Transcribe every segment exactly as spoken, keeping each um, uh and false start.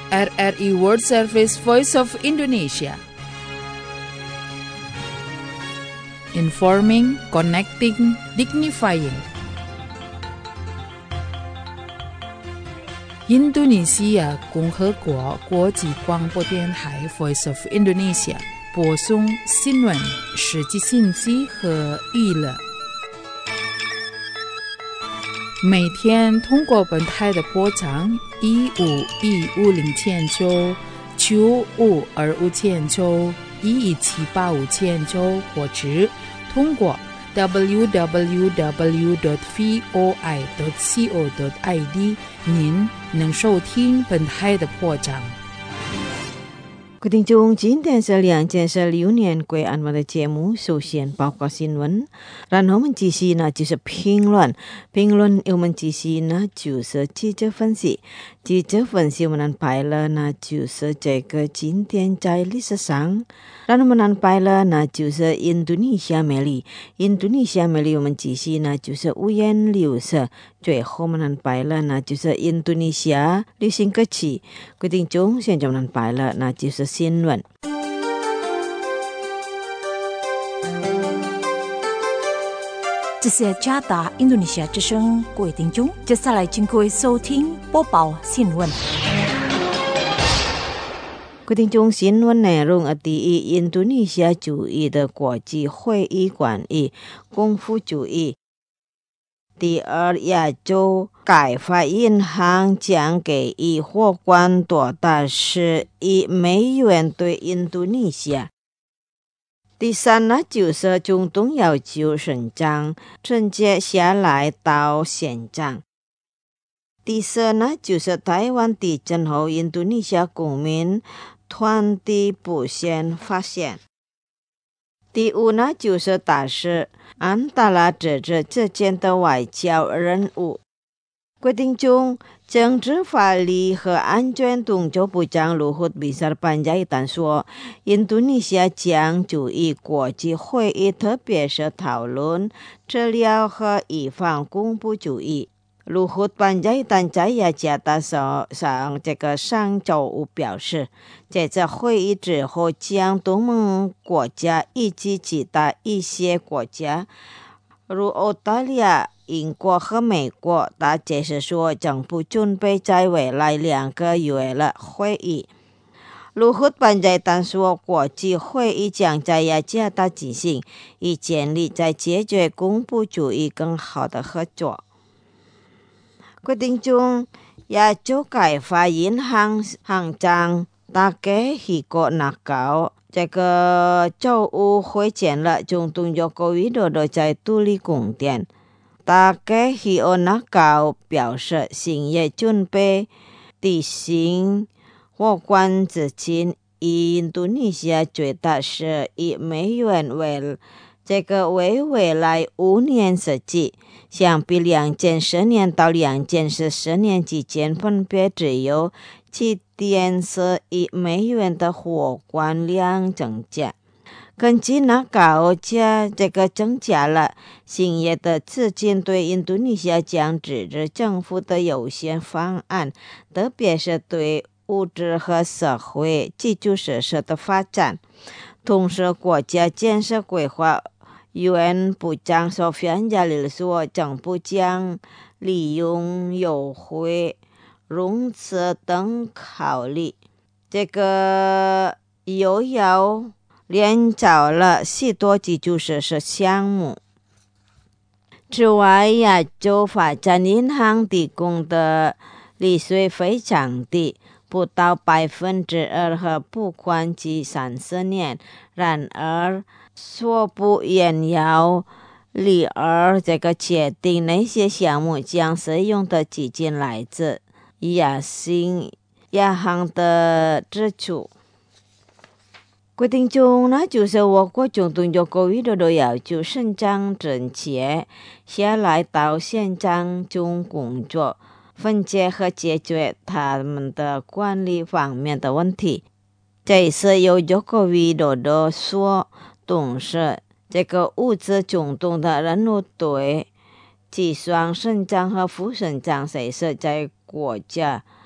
R R I World Service Voice of Indonesia. Informing, connecting, dignifying.印度尼西亚共和国国际广播电台 Voice of Indonesia 播送新闻、实际信息和娱乐。每天通过本台的波长一五一五零千九、九五二五千九、一一七八五千九，或者通过 double-u double-u double-u dot voi dot co dot i d 您能收听本台的波长。 各位听众，今天是两千十六年贵安文的节目，首先报告新闻，然后我们继续呢就是评论，评论我们继续呢就是记者分析，记者分析我们安排了呢就是这个今天在历史上，然后我们安排了呢就是印度尼西亚美丽，印度尼西亚美丽我们继续呢就是五颜六色，最后我们安排了呢就是印度尼西亚流行歌曲，各位听众，现在我们安排了那就是新闻。 这是加达印度尼西亚之声，各位听众，接下来请各位收听播报新闻。 各位听众，新闻内容啊，第一，印度尼西亚主义的国际会议关于功夫主义。第二，亚洲开发银行将给予货款多达十亿美元对印度尼西亚。第三呢，就是中东要求省长承接下来到县长。第四呢，就是台湾地震后印度尼西亚公民团体不幸发现。第五呢，就是大使安达拉这这之间的外交任务。规定中，政治法律和安全动作部长卢胡比萨班加伊丹说，印度尼西亚将注意国际会议，特别是讨论治疗和预防恐怖主义。卢胡班加伊丹在雅加达上上这个上周五表示，在这会议之后，将东盟国家以及其他一些国家，如澳大利亚、英国和美国，他解释说，政府准备在未来两个月的会议。卢胡班加伊丹说，国际会议将在雅加达举行，以建立在解决恐怖主义更好的合作。决定中，亚洲开发银行行长大概希国纳高这个周五会见了总统约翰维多多在独立宫殿。大概希国纳高表示，新业准备提行货款资金，以印度尼西亚最大十亿美元为这个为未来五年设计，相比两千十年到两千十四年之间，分别只有七点四亿美元的货款量增加。根据那高价，这个增加了新业的资金对印度尼西亚将支持政府的优先方案，特别是对物质和社会基础设施的发展。同时，国家建设规划U N 部长索菲安加里说，政府将利用优惠、融资等考虑，这个又要连找了许多基础设施项目。此外，亚洲发展银行提供的利息非常低，不到百分之二和不宽至三十年。然而，说不也要利而这个确定哪些项目将使用的基金来自亚信亚行的支出。决定中呢，就是我国总统约翰维多多要求省长承接下来到县长中工作，分解和解决他们的管理方面的问题。这是由约翰维多多所董事这个物资总统的任务对计算省长和副省长谁是在国家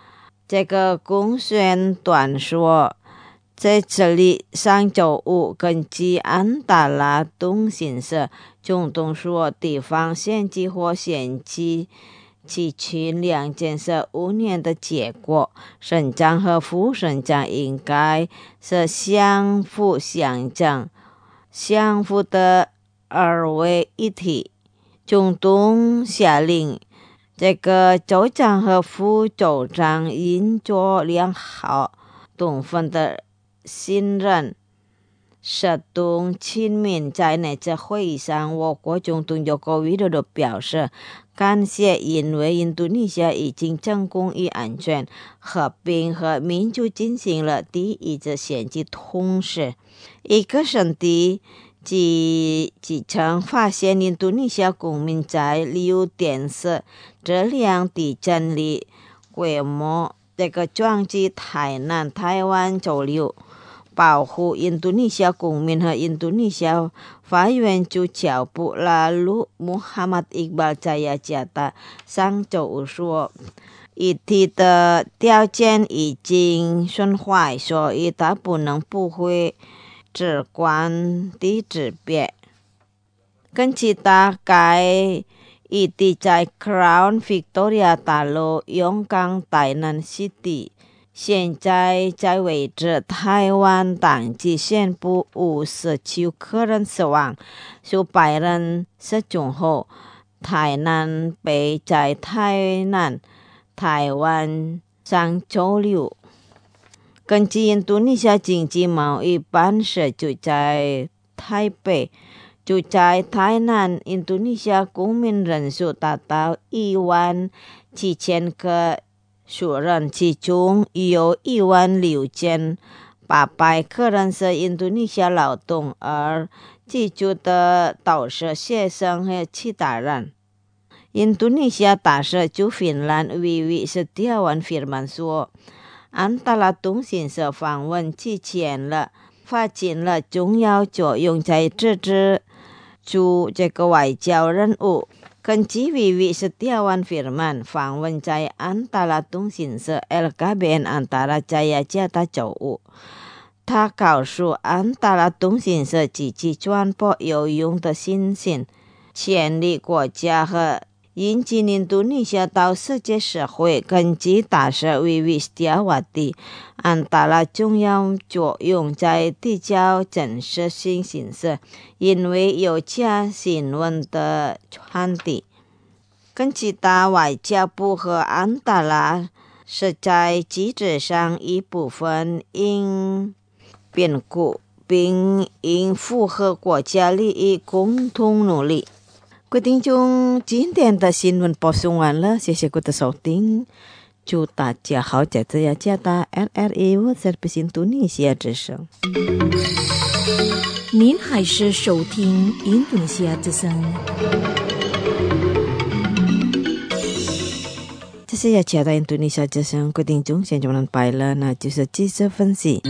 这个公宣短说，在这里上周五根据安达拉通讯社中东说，地方县计或县级其群两件事五年的结果，省长和副省长应该是相辅相成，相互的二为一体。中东下令这个州长和副州长应做良好充分的信任，适当亲民。在那次会议上，我国总统佐科维多多表示感谢，因为印度尼西亚已经成功与安全、和平和民主进行了第一次县级通视。一个省的几几曾发现印度尼西亚公民在六点四这两地震里规模这个撞击台南、台湾周六。保护印度尼西亚公民和印度尼西亚法院主教布拉鲁穆罕默德伊克巴扎亚加达上周五说，议题的条件已经损坏，所以他不能不会直观的指别。根据大概议题在 Crown Victoria 大楼永港台南 City，现在在为止，台湾当局宣布五十九个人死亡，数百人失踪后，台南被在台南、台湾上周六。根据印度尼西亚经济贸易办事就在台北，就在台南，印度尼西亚公民人数达到一万七千个。数人，其中有一万六千八百个人是印度尼西亚劳动，而居住的都是学生和其他人。印度尼西亚大使驻芬兰维维斯蒂亚万菲尔曼说，安达拉通讯社访问之前了发挥了重要作用，在支持住这个外交任务。根据维维斯蒂亚万菲尔曼访问在安达拉通讯社 L K B N 安达拉加亚加达周五，他告诉安达拉通讯社积极传播有用的信息，建立国家和引进印度尼西亚到世界社会。根据大使维维斯蒂亚瓦蒂，安达拉重要作用在递交真实性信息，因为有假新闻的传递。根据大外交部和安达拉是在机制上一部分应评估并应符合国家利益共同努力。各位听众，今天的新闻播送完了，谢谢各位的收听，祝大家好，在这雅加达 L R A 我是印度尼西亚之声。 您还是收听印度尼西亚之声。 这是雅加达印度尼西亚之声，各位听众，现在我们拜了，那就是记者分析。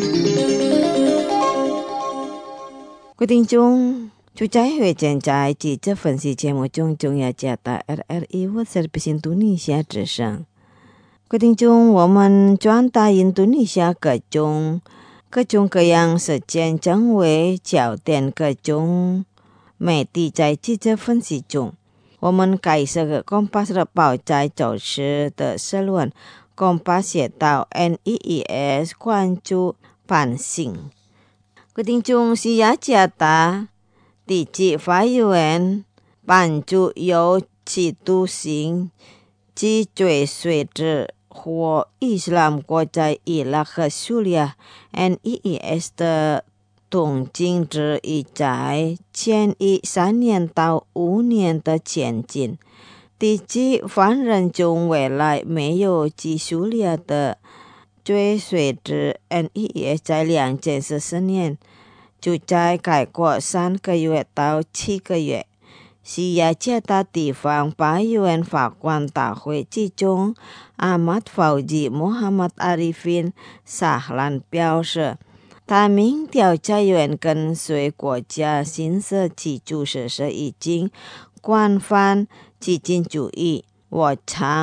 各位听众，就在会见在记者分析节目中，中雅加达 L R A 我是印度尼西亚之声。各位听众，我们转达印度尼西亚各种各种各样事件成为焦点，各种媒体在记者分析中。我们改设个公巴日报在周四的社论，公巴写到 N E E S 关注反省。各位听众，是雅加达地级法院颁布有期徒刑及追随之或伊斯兰国在伊拉克、叙利亚 N E E S 的统计值已在建议三年到五年的前进。地级犯人中未来没有及叙利亚的追随之 N E E S 在两件十四年就在改过三个月到七个月。是雅加达地方法院法官大会之中，阿马法乌吉穆罕默阿里芬萨兰表示，他们调查员跟随国家新设基础设施已经广泛激进主义。我常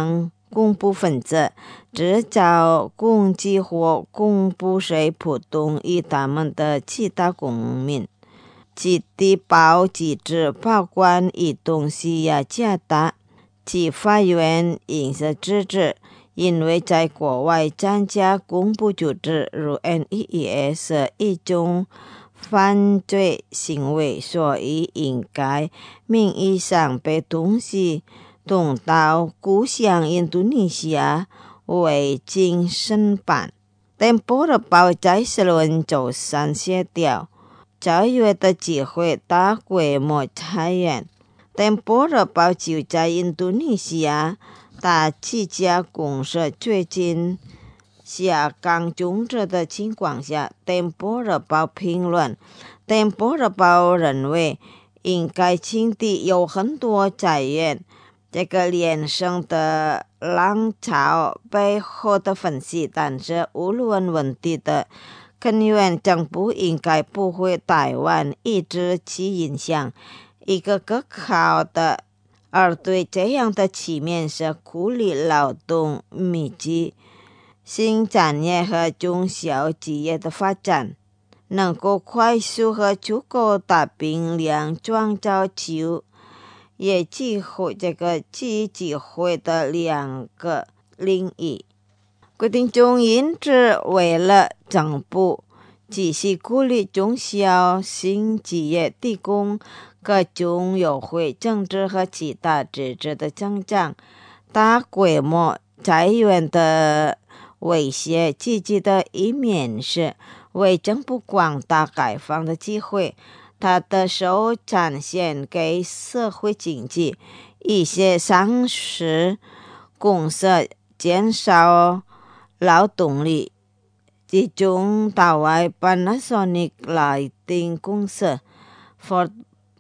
公布分子制造攻击或公布谁普通以他们的其他公民。其低保机制保管移动需要加大，其法院应是制止，因为在国外参加公布组织如 N E E S 是一种犯罪行为，所以应该名义上被通缉送到故乡印度尼西亚为经审判。Tempo日报在社论周三写掉九月的机会大规模裁员。Tempo日报就在印度尼西亚大几家公司最近下岗终止的情况下， Tempo日报评论 Tempo日报认为应该清理有很多裁员这个连胜的浪潮背后的分析，但是无论问题的根源，政府应该不会台湾一直其影响一个更好的，而对这样的局面是鼓励劳动密集新产业和中小企业的发展，能够快速和足够大兵量创造就业机会这个机会的两个领域。决定中因此为了政府继续鼓励中小型企业提供各种优惠政治和其他支持的增长，大规模裁员的威胁积极的一面是为政府广大开放的机会，它的手展现给社会经济一些上市公司减少劳动力，其中大外 Panasonic 来电公司、Ford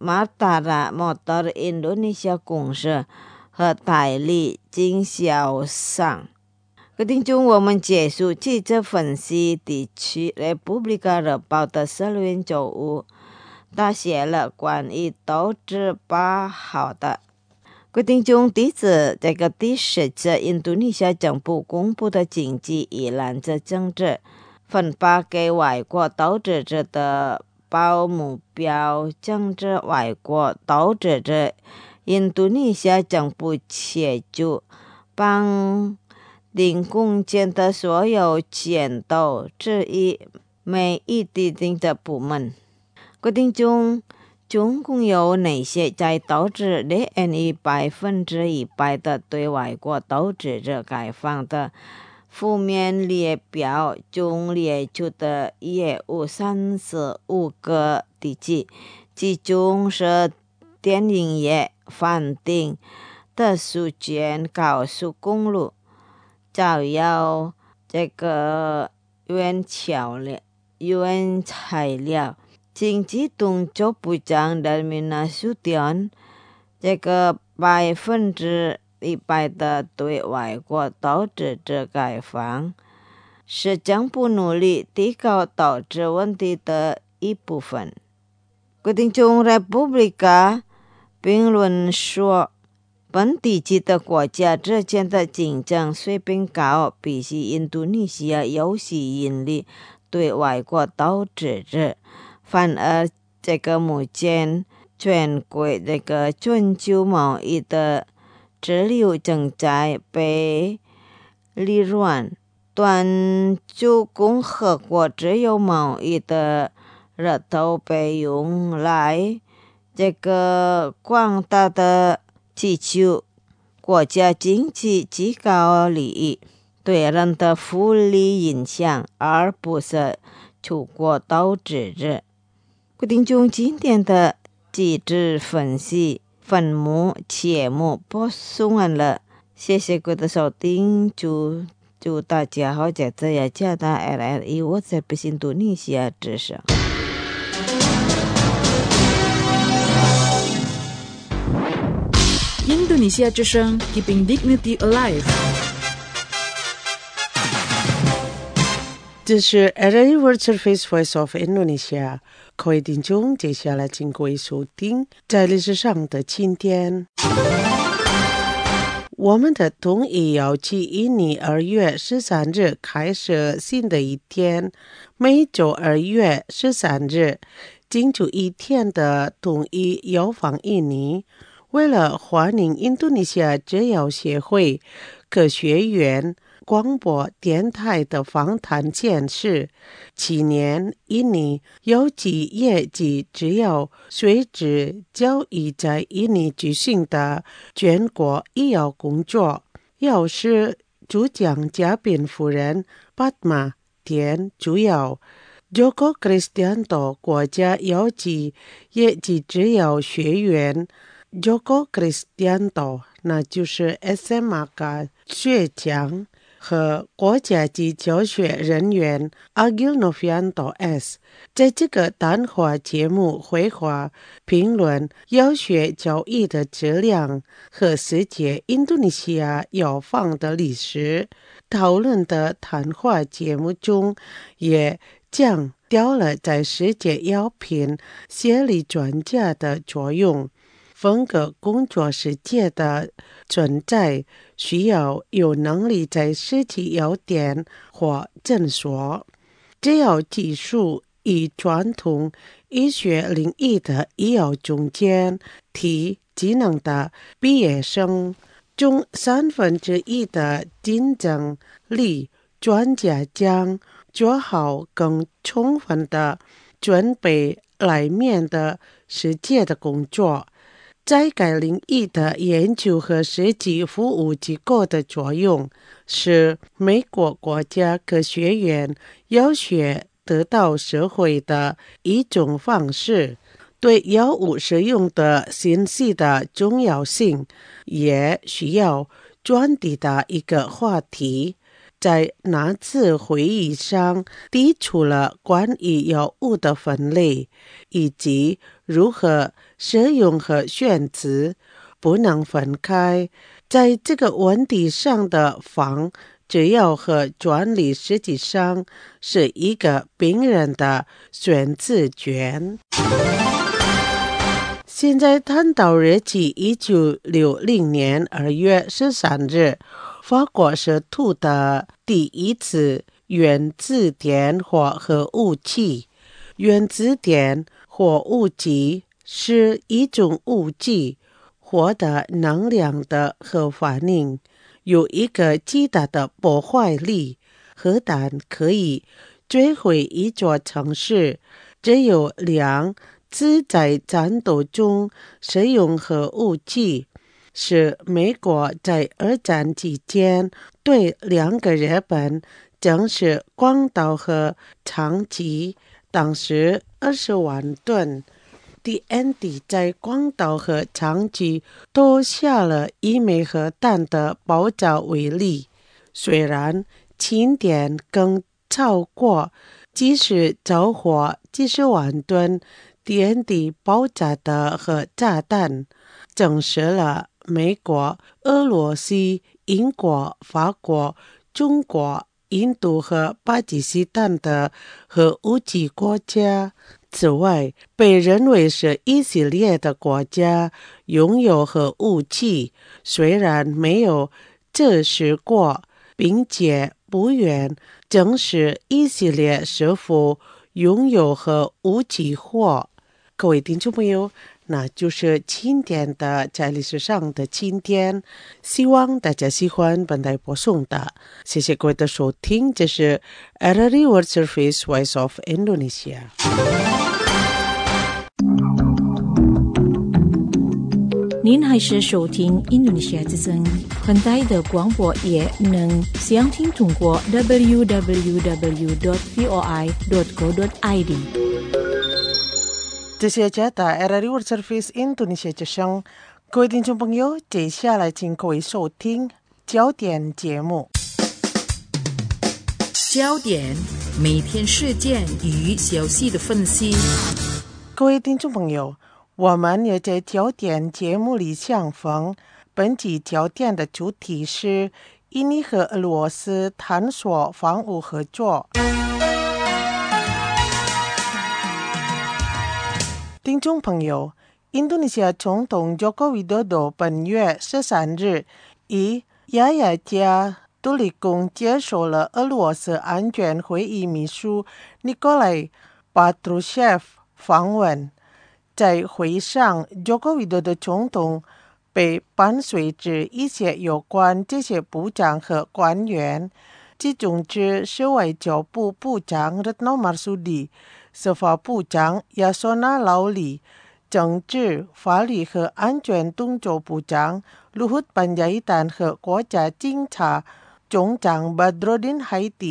Matara Motor Indonesia 公司和代理经销商。决定中我们结束记者分析地区 Republika 日报的社论周五他写了关于斗志八号的决定中第次这个第十次印度尼西亚政府公布的经济以拦着政治分发给外国投资者的保目标政治外国投资者，印度尼西亚政府协助帮领贡献的所有钱都至于每一特定的部门。决定中总共有哪些在投资列于百分之一百的对外国投资者开放的负面列表中列出的业务三十五个地区，其中是电影业、饭店、特殊权高速公路、造谣这个原材料、原材料。经济动作部长的民纳苏丁这个百分之一百的对外国投资者开放是政府努力提高投资问题的一部分。决定中 Republika 评论说，本地区的国家之间的竞争水平高，比起印度尼西亚有吸引力对外国投资者，反而这个目前全国这个全球贸易的支流正在被利润短就共和国自由贸易的热头被用来这个广大的地区国家经济极高利益对人的福利影响，而不是出国投资者。决定中今天的机制分析分目节目播送完了，谢谢各位的收听，祝祝大家好，这次也加大 R R I 我在不印度尼西亚之上。 印度尼西亚之声 Keeping Dignity Alive。 这是 R R I World Service Voice of Indonesia， 各位听众，接下来请各位收听在历史上的今天。 我们的统一要去印尼二月十三日开始新的一天，每周二月十三日进驻一天的统一要访印尼。为了欢迎印度尼西亚制药协会科学院广播电台的访谈显示，去年印尼有几业绩制药随之交易在印尼举行的全国医药工作。药师主讲嘉宾夫人 Padma 田主要 Joko Kristianto 国家药剂业绩制药学院 Joko Kristianto 那就是 S M A 学长和国家级教学人员 Agil Novianto S 在这个谈话节目会话评论药学教育的质量和世界印度尼西亚药房的历史。讨论的谈话节目中也强调了在世界药品协理专家的作用。分隔工作世界的存在需要有能力在实体药店或诊所。制药技术与传统医学领域的医药中间提技能的毕业生中三分之一的竞争力专家将做好更充分的准备来面的世界的工作。在该领域的研究和实际服务机构的作用是美国国家科学院药学得到社会的一种方式。对药物使用的信息的重要性也需要传递的一个话题。在那次会议上提出了关于药物的分类以及如何使用和选择不能分开。在这个问题上的仿制药和专利实际上是一个病人的选择权。现在谈到日期一九六零年二月十三日，法国是出的第一次原子点或核武器。原子点或武器是一种武器获得能量的核反应，有一个极大的破坏力。核弹可以摧毁一座城市，只有两次在战斗中使用核武器，是美国在二战期间对两个日本正式广岛和长崎，当时二十万吨 T N T 在广岛和长崎都下了一枚核弹的爆炸威力。虽然氢点更超过即使着火几十万吨 T N T 爆炸的核炸弹，证实了美国、俄罗斯、英国、法国、中国、印度和巴基斯坦的核武器国家。此外，被认为是以色列的国家拥有核武器，虽然没有证实过，并且不愿证实以色列是否拥有核武器或。各位听众朋友，那就是今天的在历史上的今天，希望大家喜欢本台播送的。谢谢各位的收听，这是 R R I World Service Voice of Indonesia。 您还是收听印度尼西亚之声，本台的广播也能详听通过 double-u double-u double-u dot voi dot co dot i d。 这是加达 R R I World Service 印度尼西亚之声，各位听众朋友，接下来请各位收听焦点节目。 焦点，每天事件与消息的分析。 各位听众朋友，我们也在焦点节目里相逢。本集焦点的主题是印尼和俄罗斯探索防务合作。听众朋友，印度尼西亚总统 Joko Widodo 本月十三日一，牙买加杜里宫接受了俄罗斯安全会议秘书尼古拉巴图谢夫访问。在会议上，佐科维多的总统被伴随着一些有关这些部长和官员，其中之是外交部部长 Retno Marsudi、司法部长 Yasona Lawli、政治、法律和安全动作部长 Luhut Panjaitan 和国家警察总长 Badrodin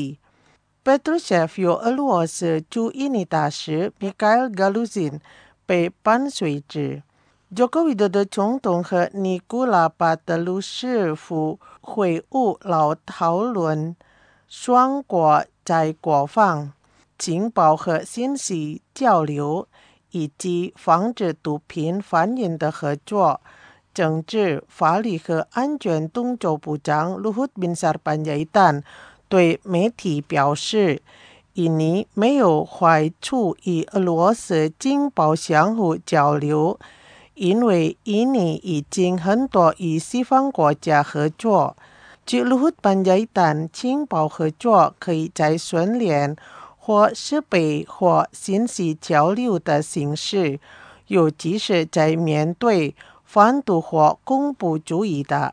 Haiti。Patrushev 由俄罗斯驻印尼大使 Mikhail Galuzin 被伴随着。佐科维多的总统和尼古拉巴特鲁舍夫会晤老讨论双国在国防、情报和信息交流，以及防止毒品贩运的合作。政治、法律和安全动作部长 Luhut Binsar Panjaitan 对媒体表示，印尼没有坏处与俄罗斯情报相互交流，因为印尼已经很多与西方国家合作。据 Luhut Panjaitan， 情报合作可以在训练或设备或信息交流的形式，尤其是在面对贩毒或恐怖主义的。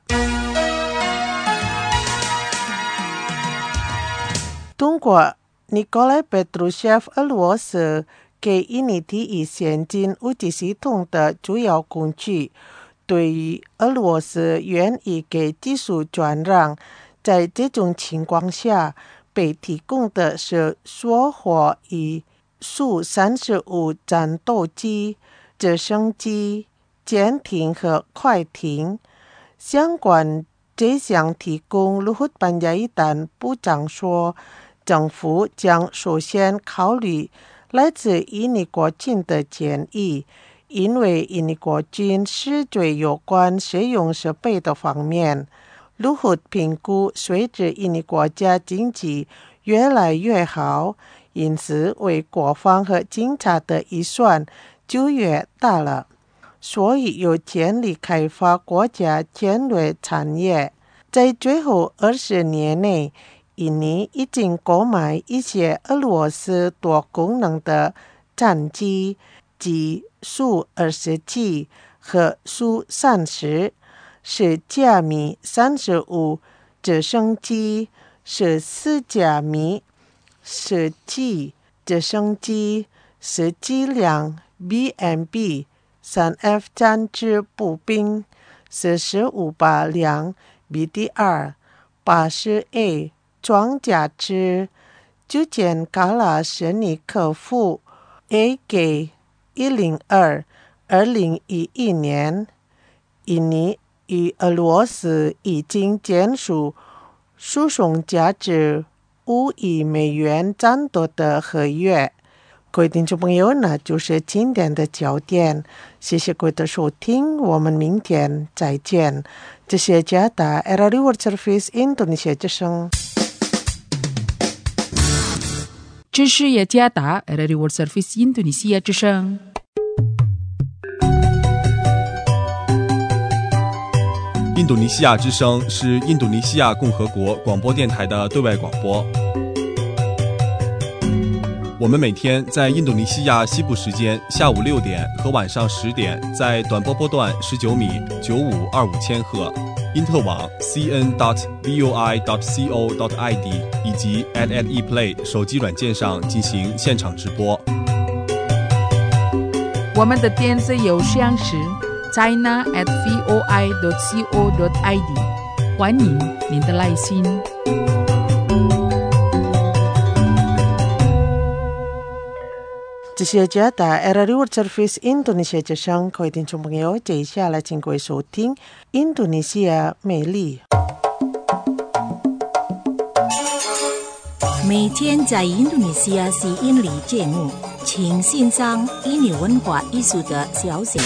通过尼古拉·佩特鲁谢夫俄罗斯给印尼提供先进武器系统的主要工具，对于俄罗斯愿意给技术转让，在这种情况下被提供的是索火与苏三十五战斗机、直升机、舰艇和快艇。相关这项提供 Luhut Panjaitan 部长说，政府将首先考虑来自印尼国军的建议，因为印尼国军是最有关使用设备的方面。Luhut 评估，随着印尼国家经济越来越好，因此为国防和警察的预算就越大了，所以有建立开发国家战略产业。在最后二十年内，印尼已经购买一些俄罗斯多功能的战机，即苏二十七和苏三十，是加米三十五直升机，是四加米十机直升机，是几辆 B M B 三 F 战车步兵，是十五把辆 B D R 八十 A 装甲车，九件卡拉什尼科夫 A K 一零二。二零一一年，印尼与俄罗斯已经签署输送价值五亿美元战斗的合约。各位听众朋友，那就是今天的焦点。谢谢各位的收听，我们明天再见。这是加达 R R I World Service Indonesia 之声。 这是雅加达 R R I World Service Indonesia 之声。 印度尼西亚之声是印度尼西亚共和国广播电台的对外广播。我们每天在印度尼西亚西部时间下午六点和晚上十点，在短波波段十九米九五二五千赫、因特网 c n dot voi dot co dot i d 以及 at at ePlay 手机软件上进行现场直播。 我们的电子邮箱是 china at voi dot co dot i d， 欢迎您的来信。 这是加达 R R I World Service Indonesia 之声，各位听众朋友，接下来请各位收听印度尼西亚美丽。 每天在印度尼西亚是印尼节目，请欣赏印尼文化艺术的消息。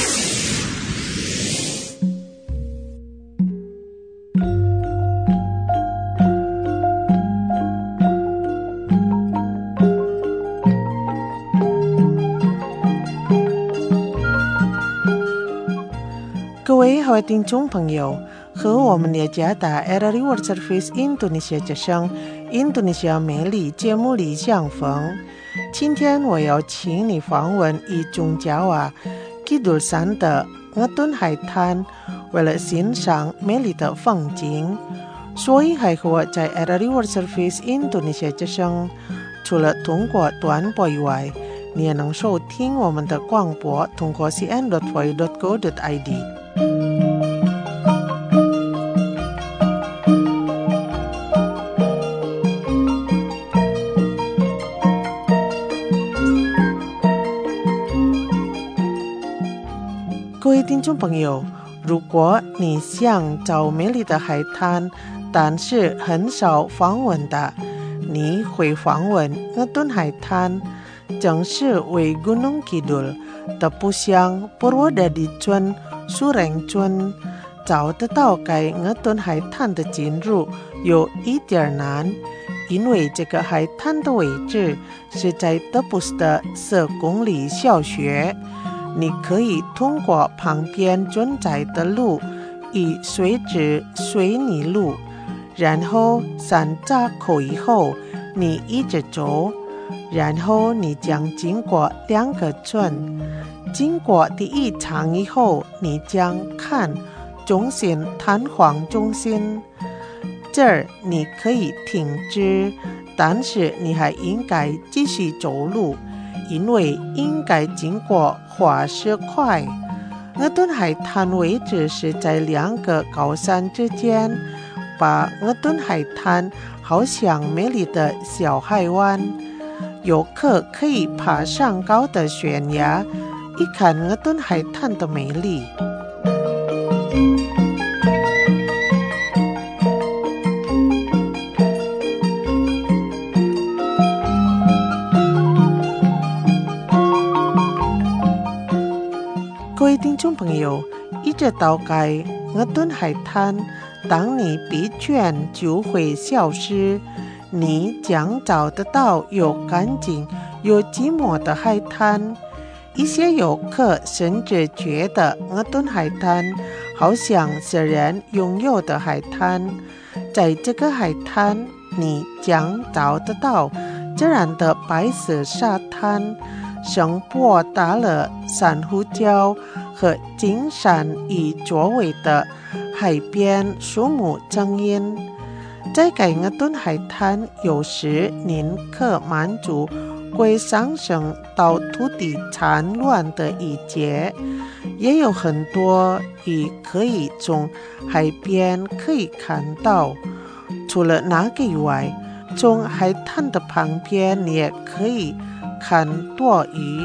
各位好听众朋友， 和我们也加打 R R I World Service Indonesia 之声印度尼西亚美丽节目里相逢。今天我要请你访问以中加瓦基督山的额顿海滩，为了欣赏美丽的风景，所以还和我在 R R I World Service Indonesia 之声，除了通过短波以外，你也能收听我们的广播，通过 c n dot v o i dot go dot i d。各位听众朋友，如果你想找美丽的海滩，但是很少访问的，你会访问额顿海滩，正是为 Gunung Kidul 的故乡 Purwodadi 村 Sureng 村，找得到该额顿海滩的进入有一点难，因为这个海滩的位置是在德布斯的四公里小学。你可以通过旁边存在的路，以垂直水泥路，然后三岔口以后，你一直走，然后你将经过两个村，经过第一场以后，你将看中心弹簧中心。这儿你可以停止，但是你还应该继续走路，因为应该经过花石块。额顿海滩位置是在两个高山之间，把额顿海滩好像美丽的小海湾。游客可以爬上高的悬崖，一看额顿海滩的美丽。各位听众朋友，一直到该额顿海滩，当你疲倦就会消失，你将找得到又干净又寂寞的海滩。一些游客甚至觉得额顿海滩好像是人拥有的海滩。在这个海滩，你将找得到自然的白色沙滩、生波打了珊瑚礁和金山与周围的海边树木成荫。在该额顿海滩，有时您可满足会上升到土地产卵的一节，也有很多鱼可以从海边可以看到。除了那个以外，从海滩的旁边你也可以看多鱼。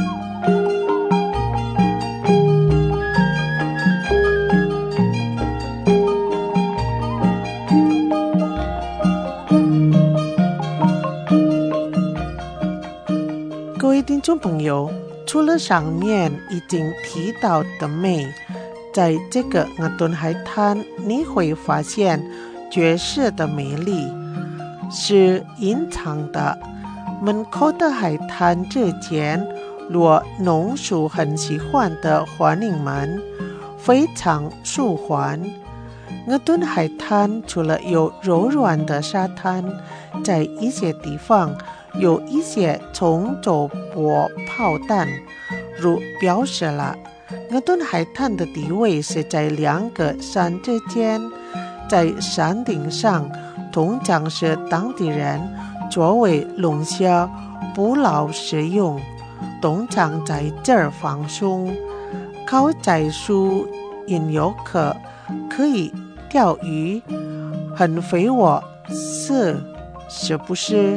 各位听众朋友，除了上面已经提到的美，在这个额顿海滩你会发现绝世的美丽是隐藏的。门口的海滩之间落农属很喜欢的花柠檬，非常舒缓。额顿海滩除了有柔软的沙滩，在一些地方有一些从走波炮弹，如表示了额顿海滩的地位是在两个山之间，在山顶上通常是当地人作为龙虾捕捞使用，通常在这儿放松。靠在树引游客可以钓鱼，很肥沃，是是不是？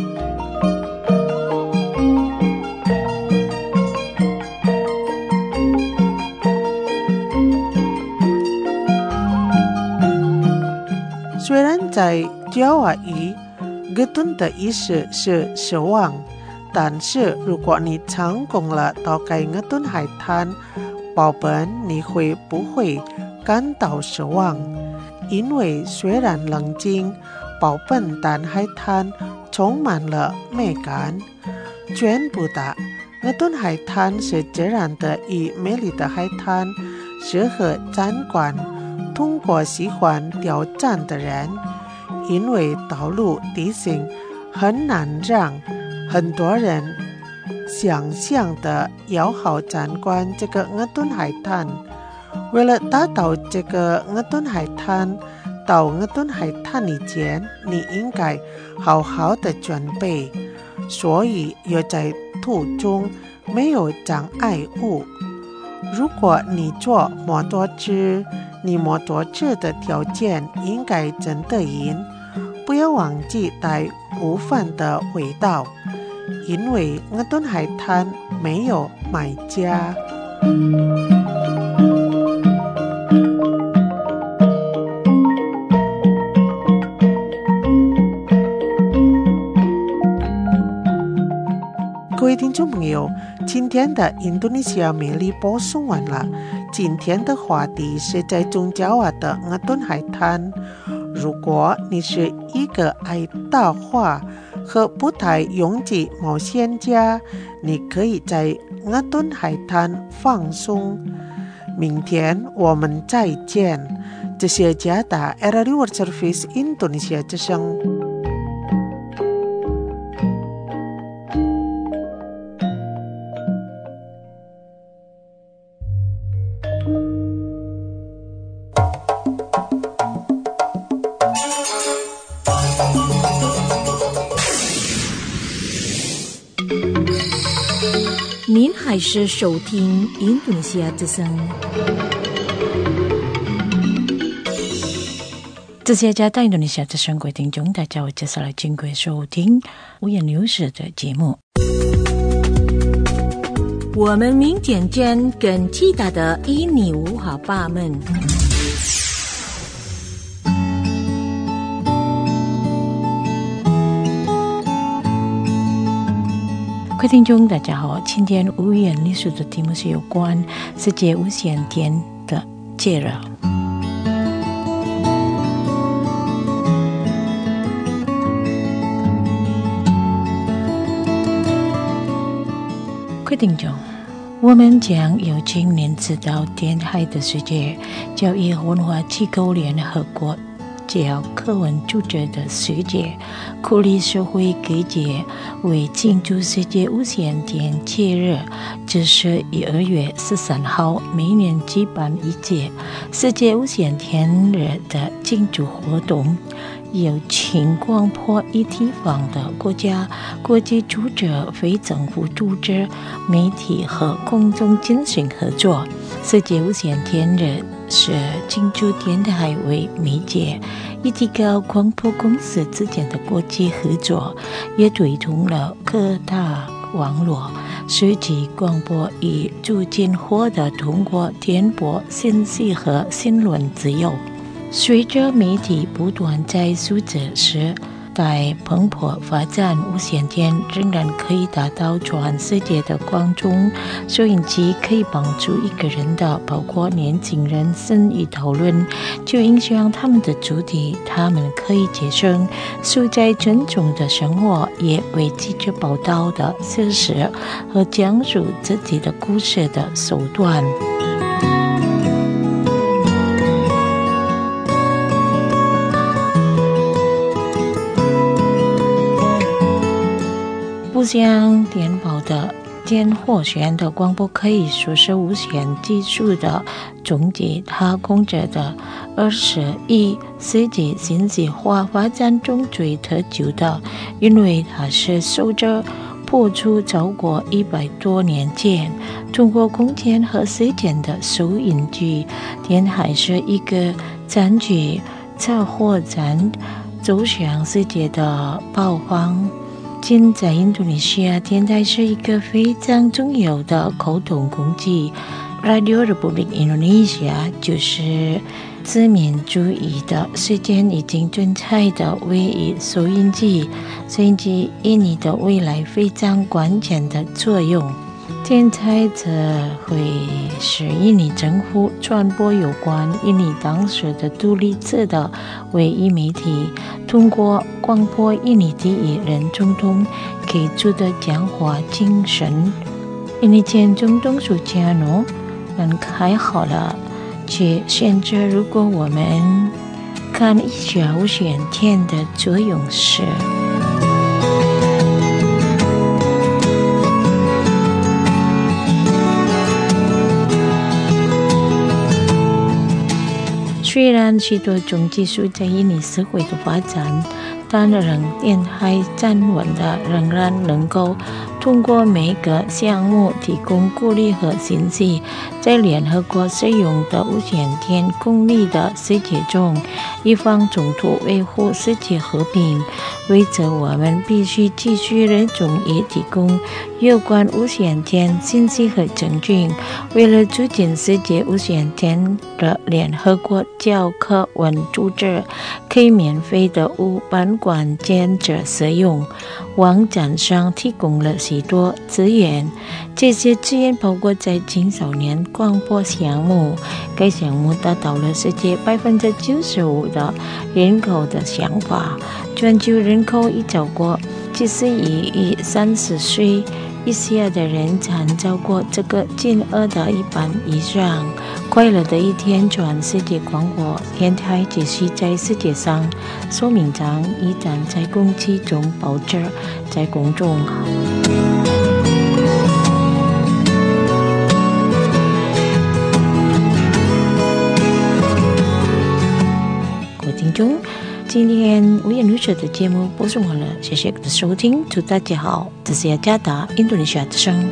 虽然在钓啊鱼，额顿的意思是失望，但是如果你成功了到该额顿海滩，保本你会不会感到失望？因为虽然冷静，保本但海滩充满了美感。全部的额顿海滩是自然的与美丽的海滩，适合参观。 通过喜欢挑战的人，因为道路地形很难让很多人想象的要好参观这个鄂敦海滩。为了达到这个鄂敦海滩，到鄂敦海滩以前，你应该好好的准备，所以要在途中没有障碍物。如果你坐摩托车，你摩托车的条件应该真的赢，不要忘记带午饭的味道，因为鄂敦海滩没有卖家。各位听众朋友，今天的印度尼西亚魅力播送完了。今天的话题是在中爪哇的鄂敦海滩。如果你是一个爱大花和不太拥挤冒险家，你可以在鄂敦海滩放松。明天我们再见。这是加达 R R World Service Indonesia 之声。 您还是收听印度尼西亚之声。这些加大印度尼西亚之声各位听众，大家好，接下来请各位收听五眼六十的节目。我们明天见，更期待的印尼五花八门。各位听众大家好，今天五眼历史的题目是有关世界无线电的介绍。各位听众，我们将有请您知道电海的世界教育文化机构联合国教科文组织的世界鼓励社会各界为庆祝世界无线电节日，这是十二月十三号每年举办一届世界无线电日的庆祝活动，有请广播一体化的国家、国际组织、非政府组织、媒体和公众进行合作。世界无线电日是庆祝电台为媒介、一体化广播公司之间的国际合作，也推动了各大网络、手机广播以促进获得通过电波信息和新闻自由。随着媒体不断在数字时代蓬勃发展，无线电仍然可以达到全世界的观众。收音机可以帮助一个人的，包括年轻人参与讨论，就影响他们的主题。他们可以节省所在尊重的生活，也为记者报道的事实和讲述自己的故事的手段。不像电报的电火旋的广播可以说是无线技术的终极，它供着的二十一世纪信息化发展中最特久的，因为它是受着播出超过一百多年前通过空间和时间的收音机。电台是一个占据车火站走向世界的爆发。现在印度尼西亚电台是一个非常重要的沟通工具。 Radio Republik Indonesia 就是殖民主义的时间已经存在的唯一收音机，收音机印尼的未来非常关键的作用。电台则会是印尼政府传播有关印尼当时的独立者的唯一媒体，通过广播印尼第一任总统给出的讲话精神。印尼前总统苏加诺人开好了去限制，如果我们看一下无线电的作用时，虽然许多种技术在印尼社会的发展，但仍电还站稳的，仍然能够通过每个项目提供鼓励和信息。在联合国使用的无线电功率的世界中，一方中途维护世界和平，为此我们必须继续热衷于提供有关无线电信息和证据。为了促进世界无线电的联合国教科文组织可以免费的无版管监者使用，网站上提供了许多资源，这些资源包括在青少年广播项目，该项目达到了世界百分之九十五的人口的想法。全球人口已超过七十亿与三十岁以下的人占超过这个金额的一半以上。快乐的一天，全世界广播电台继续在世界上寿命长，依然在空气中保持在公众号。各位听众，今天无言如水的节目播送完了，谢谢各位的收听，祝大家好，这是雅加达印度尼西亚之声。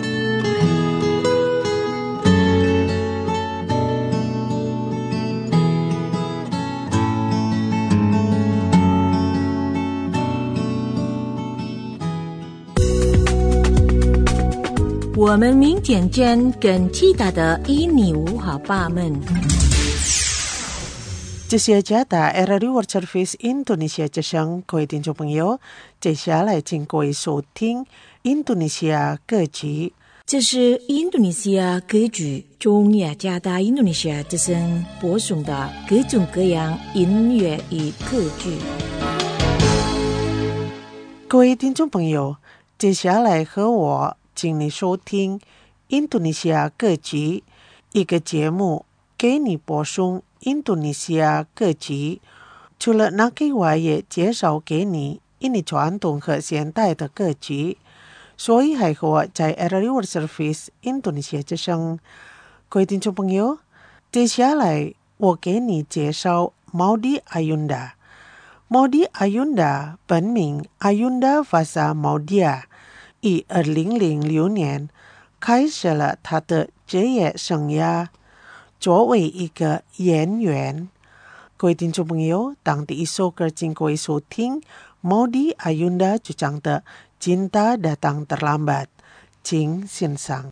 我们明天见，更其他的印尼五花八门。 这是加达 R R World Service Indonesia 之声，各位听众朋友，接下来请各位收听印度尼西亚歌曲。 这是印度尼西亚歌剧中雅加达印度尼西亚之声播送的各种各样音乐与歌剧。 各位听众朋友，接下来和我请你收听印度尼西亚歌曲，一个节目给你播送印度尼西亚歌曲，除了那个外也介绍给你印尼传统和现代的歌曲，所以还和我在 R R World Service 印度尼西亚之声。各位听众朋友，接下来我给你介绍 Maudy Ayunda。Maudy Ayunda 本名 Ayunda Vasa Maudia，于二零零六年开始了他的职业生涯，作为一个演员。各位听众朋友，当第一首歌请各位收听 Maudy Ayunda 主唱的 Cinta Datang Terlambat， 请欣赏。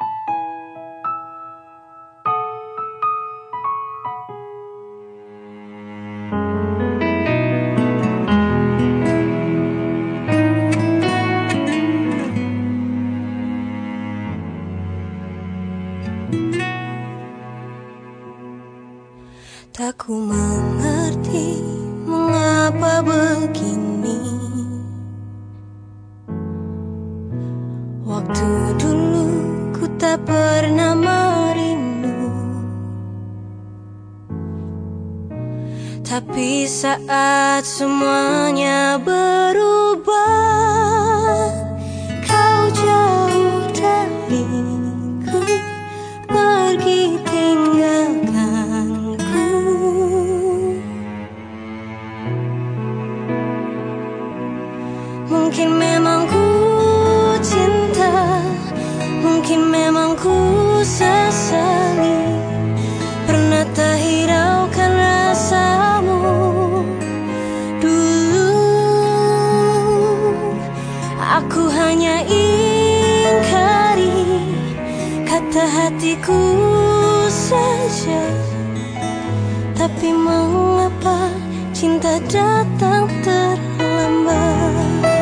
Tak ku mengerti mengapa begini. Waktu dulu ku tak pernah merindu, tapi saat semuanya berubah, kau jauh dariku, pergi tinggalkan. Mungkin memang ku cinta, mungkin memang ku sesali, pernah tak hiraukan rasamu dulu. Aku hanya ingkari kata hatiku saja, tapi mengapa cinta datang terlambat?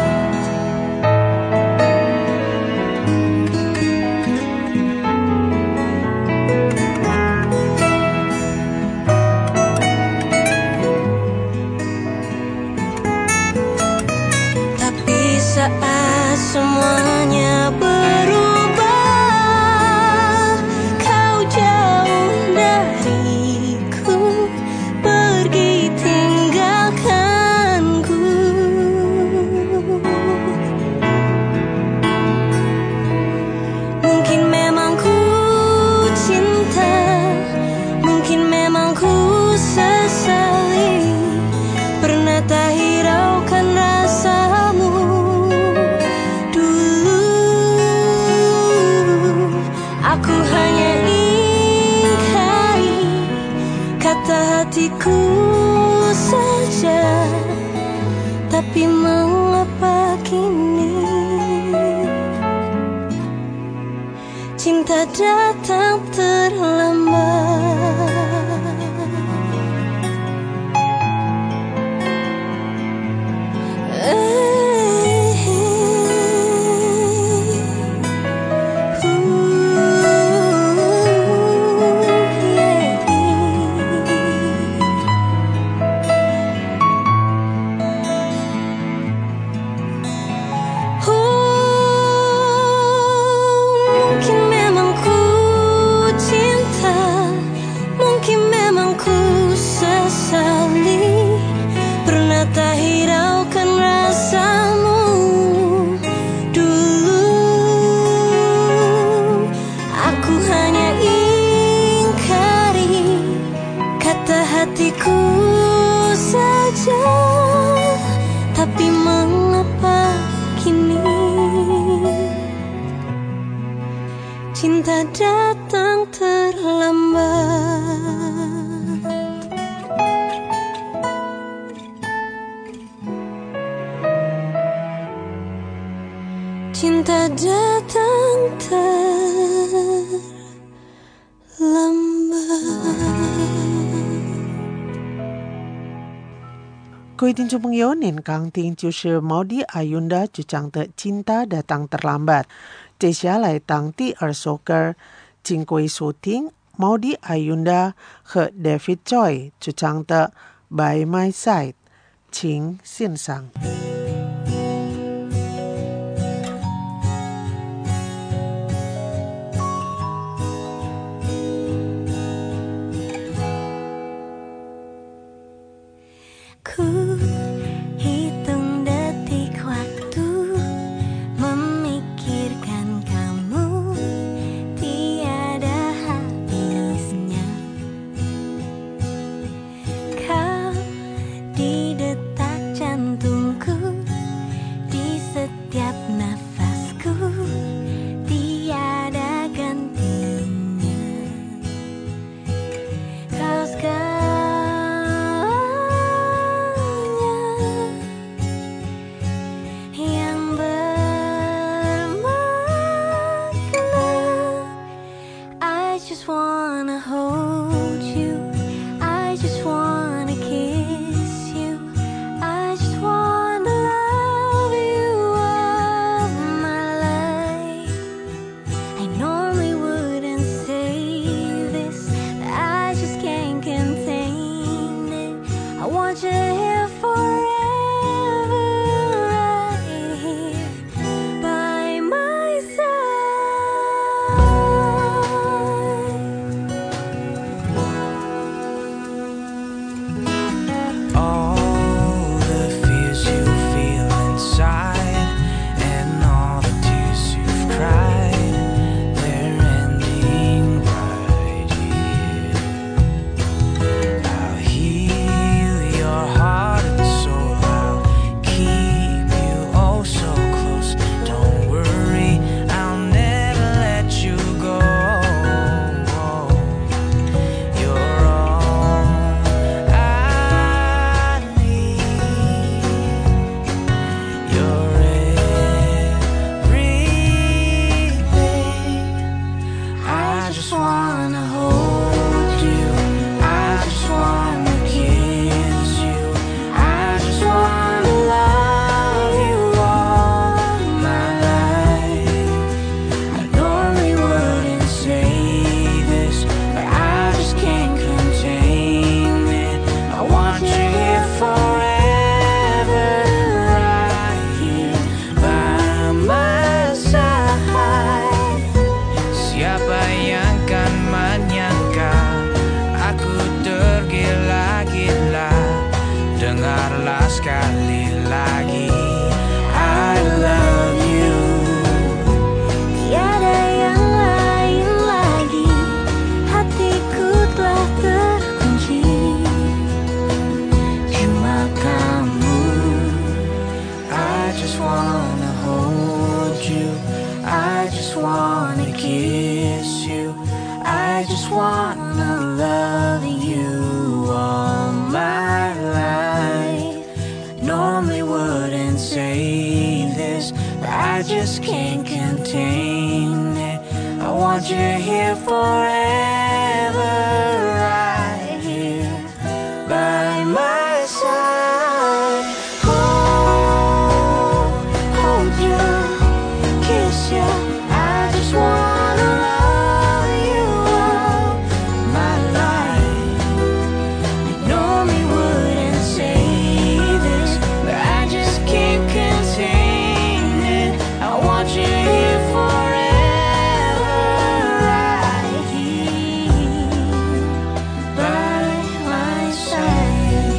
Saat semuanya berubah, kau jauh dari hatiku saja, tapi mengapa kini cinta datang terlambat? Hatiku saja, tapi mengapa kini cinta datang terlambat? Cinta datang terlambat. 各位听众朋友，您刚听就是毛迪阿尤达主唱的《cinta datang terlambat》。接下来当第二首歌，请各位收听毛迪阿尤达和 David Choi 主唱的《By My Side》，请欣赏。 Ku hitung detik waktu memikirkan kamu, tiada habisnya. Kau di detak jantungku, normally wouldn't say this, but I just can't contain it. I want you here forever, right here by my side. Hold, hold you, kiss you. I just wanna love you all my life. I normally wouldn't say this, but I just can't contain it. I want you here forever, right here by my side.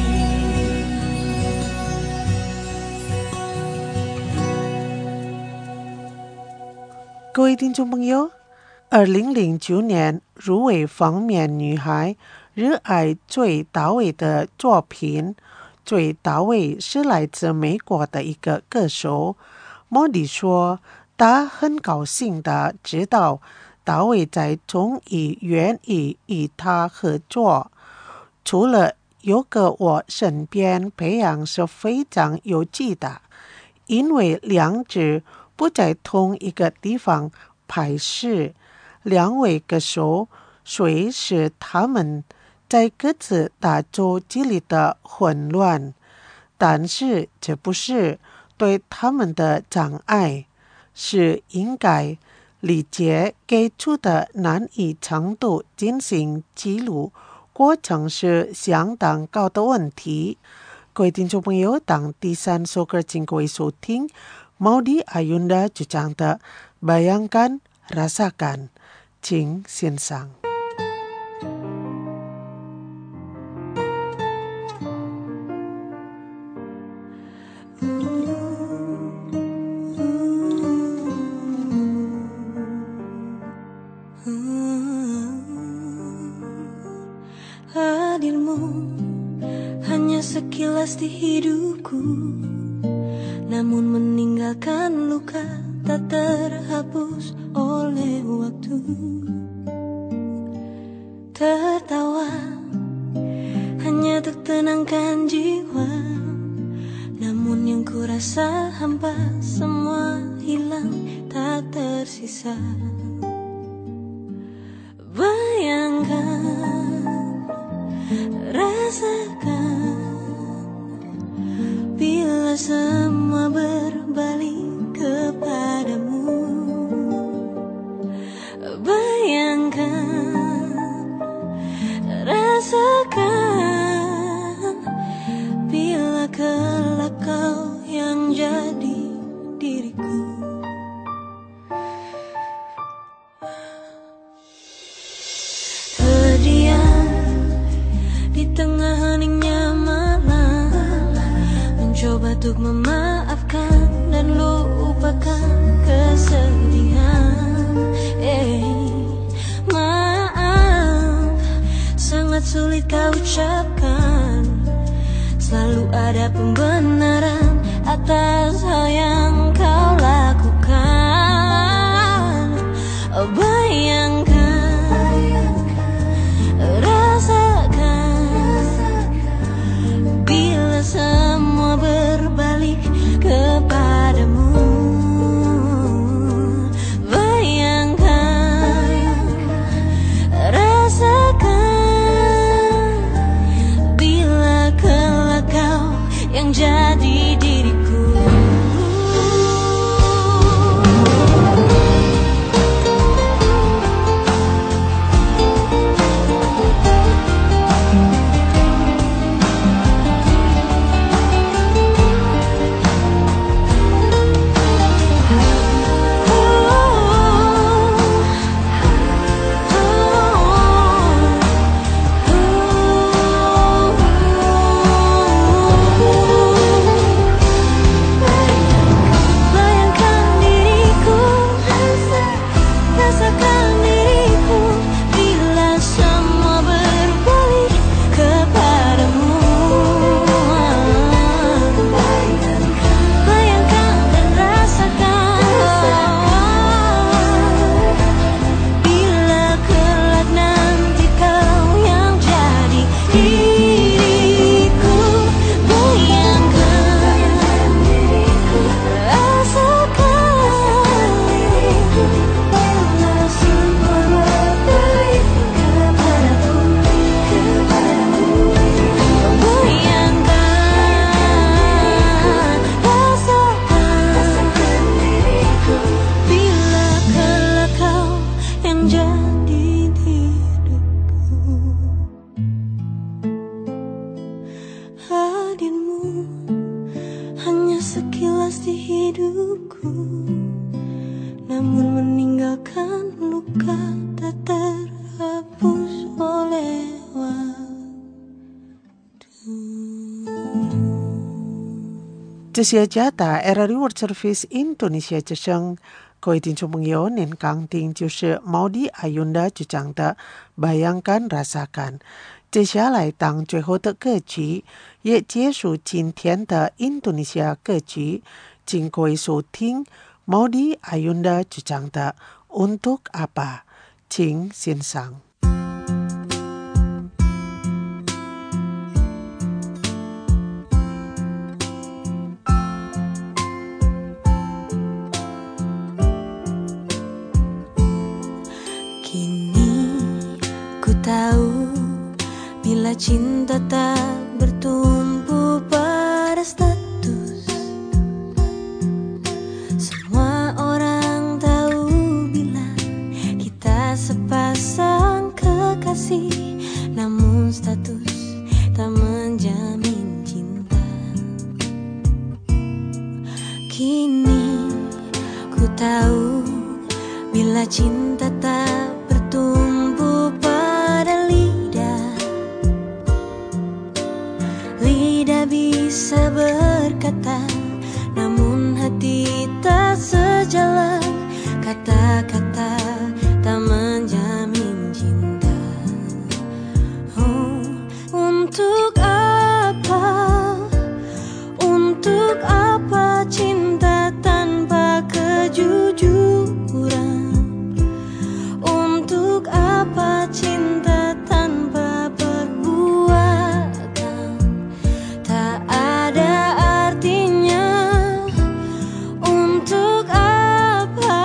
各位听众朋友，二零零九年入围封面女孩热爱最到位的作品。最到位是来自美国的一个歌手。莫迪说，他很高兴的知道大卫在终于愿意与他合作。除了有个我身边培养是非常有趣的，因为两者不在同一个地方拍摄，两位歌手随时他们在各自打造机里的混乱，但是这不是对他们的障碍，是应该理解给出的难易程度进行记录，过程是相当高的问题。各位听众朋友，当第三首歌请各位收听Maudy Ayunda主唱的 Bayangkan Rasakan， 请欣赏。 Hadirmu hanya sekilas di hidupku, namun meninggalkan luka tak terhapus oleh waktu. Tertawa hanya untuk tenangkan jiwa, namun yang kurasa hampa semua hilang tak tersisa. Bayangkan, rasakan bila semua berbalik kepadamu. Bayangkan, rasakan bila kelak kau yang jadi diriku. Terdiam di tengah heningnya malam, mencoba untuk memaafkan dan lupakan kesedihan. Eh, maaf, sangat sulit kau ucapkan. Selalu ada pembenaran atas hal yang kau lakukan. Bayangkan, rasakan bila semua berbalik kepadamu. Bayangkan, rasakan bila kelak kau yang jadi diriku. sekilas di hidupku, namun meninggalkan luka tak terhapus oleh waktu. 这些家的 R R World Service Indonesia 之声，各位听众朋友，您刚听就是 Maudy Ayunda 主唱的《Bayangkan Rasakan》。接下来当最后的歌曲，也结束今天的印度尼西亚歌曲，请各位收听 Maudy Ayunda 主唱的《Untuk Apa》，请欣赏。 Tahu bila cinta tak bertumpu pada status, semua orang tahu bila kita sepasang kekasih, namun status tak menjamin cinta. Kini ku tahu bila cinta tak bertumpu pada lidah, lidah bisa berkata, namun hati tak sejalan. Kata-kata tak menjamin cinta. Oh, untuk apa, untuk apa cinta tanpa kejujuran? Untuk apa cinta tanpa perbuatan? Tak ada artinya. Untuk apa,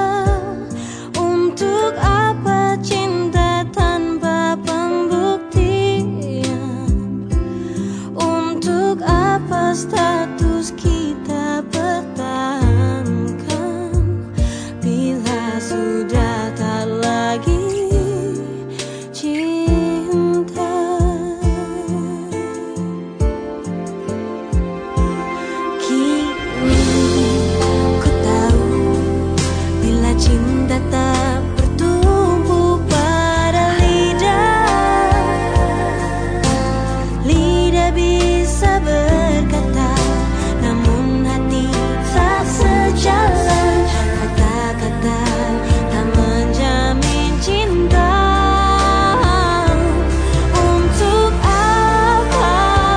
untuk apa cinta tanpa pembuktian? Untuk apa status kita pertahankan bila sudah tak lagi cinta? Kini ku tahu bila cinta tak bertumpu pada lidah, lidah bisa berkata, namun hati tak sejalan. Kata-kata tak menjamin cinta. Untuk apa,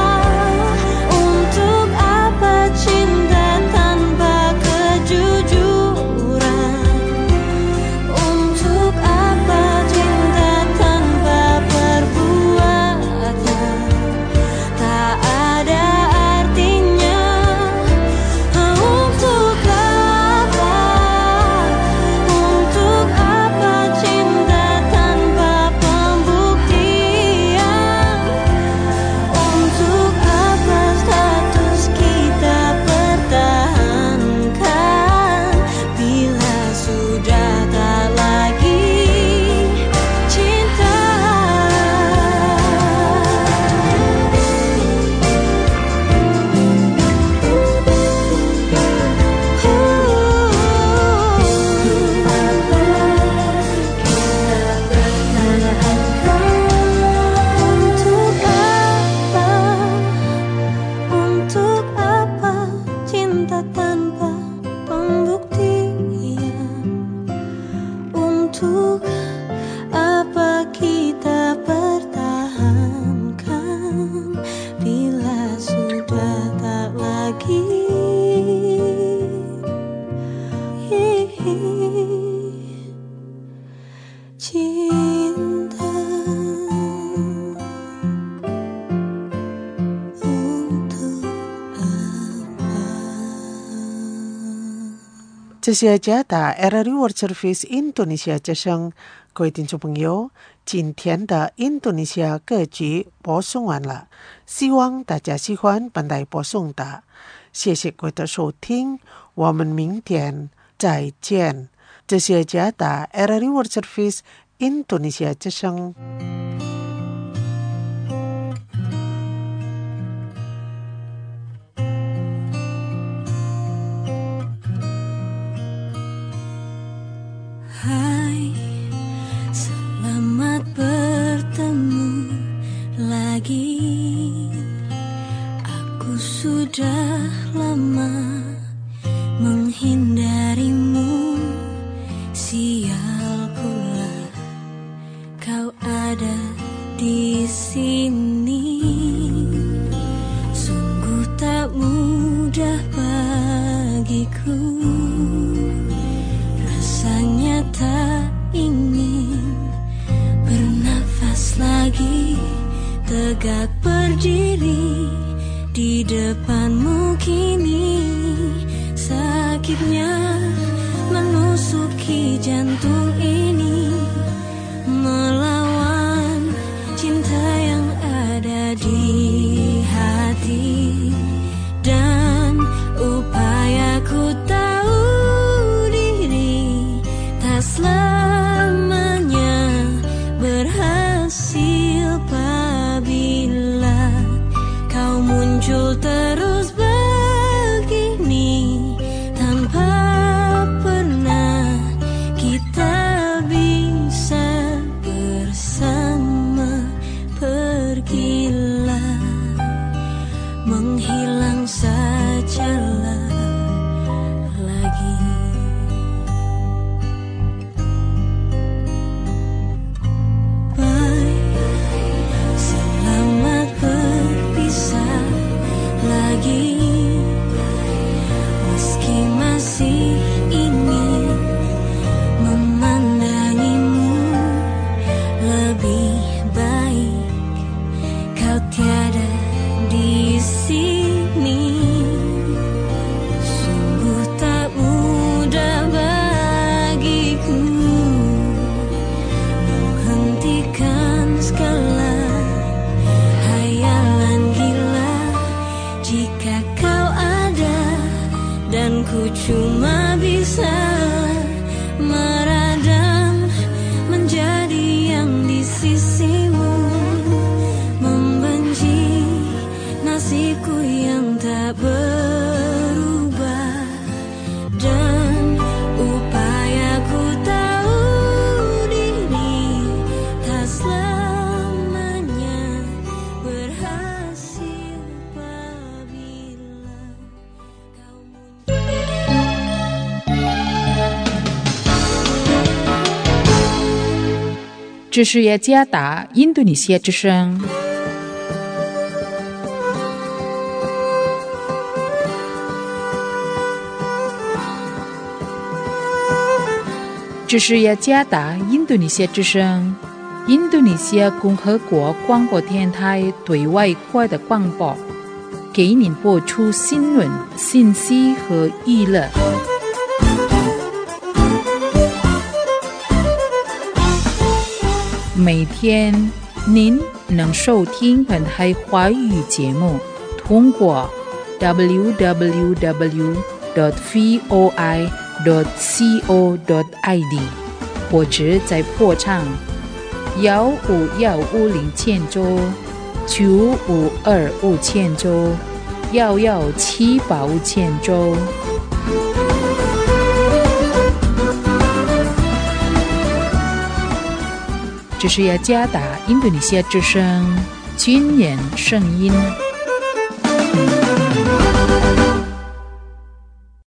untuk apa cinta tanpa kejujuran? Untuk apa cinta tanpa perbuatan? Tak ada artinya. Untuk apa, untuk apa cinta tanpa pembuktian? Untuk apa status kita pertahankan bila sudah tak lagi cinta? Untuk apa, untuk apa cinta tanpa pembuktian? Untuk apa kita pertahankan bila sudah tak lagi cinta? Untuk apa? 这些家的 R R World Service Indonesia 之声，各位听众朋友，今天的印度尼西亚歌曲播送完了，希望大家喜欢本台播送的，谢谢各位的收听，我们明天再见。这些家的 R R World Service Indonesia 之声。 sudah lama menghindarimu, sial pula kau ada di sini. Sungguh tak mudah bagiku, rasanya tak ingin bernafas lagi, tegak berdiri di depanmu kini. Sakitnya menusuki jantung ini, melawan cinta yang ada di hati. Dan upayaku tahu diri tak selamanya berhasil apabila kau muncul terus begini, tanpa pernah kita bisa bersama. Pergilah, menghilang sajalah lagi. Bye, selamat berpisah lagi. Meski masih ingin memandangimu, lebih baik kau tiada di sini. Sungguh tak mudah bagiku menghentikan segala hayalan gila. Jika kau ada dan ku cuma bisa meradang menjadi yang di sisimu, membenci nasibku yang tak berubah. Dan upayaku tahu diri tak selamanya berhasil apabila kau muncul. 这是雅加达印度尼西亚之声。这是雅加达印度尼西亚之声，印度尼西亚共和国广播电台对外国的广播，给您播出新闻、信息和娱乐。每天您能收听本台华语节目，通过 double-u double-u double-u dot voi dot co dot i d 或者在破唱幺五幺五零千州、九五二五千州、幺幺七八五千州。这是雅加达印度尼西亚之声军人声音。